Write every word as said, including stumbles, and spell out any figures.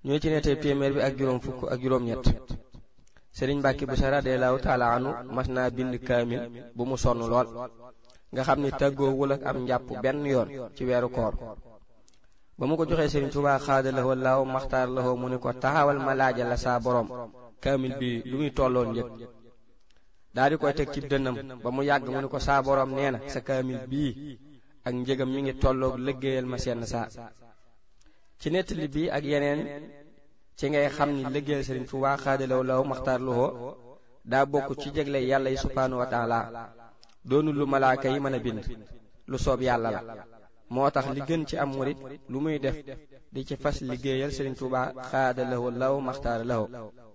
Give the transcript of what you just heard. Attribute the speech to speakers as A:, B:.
A: ñoo ci nettee téeméer bi ak juróom fukk ak juróom ñett Sëriñ Mbàkke Buso radiyallahu taala anhu mas naa bind kaamil bu mu sonn lool nga xam ni tàggoowul ak am njàpp benn yoon ci weeru koor ba mu ko joxee Sëriñ Tuubaa xaada lahoo laaw maxtaar lahoo mu ni ko taxawal ma laaja la saa borom kaamil bi lu muy tolloon njëg daa di koy teg ci dënnam ba mu yàgg mu ni ko saa borom nee na sa kaamil bii ak njëgam mi ngi tolloog liggéeyal ma seen saa ci nettali bi ak yeneen ci ngay xam ni liggéeyal Sëriñ Tuubaa xaadalaw law maxtaar lahoo daa bokk ci jégle yàlla yi subhaanahu wa taala doonul lu malaaka yi mën a bind lu soob yàlla la moo tax li gën ci am murit lu muy def di ci fas liggéeyal Sëriñ Tuubaa xaadalaw law maxtaar lahoo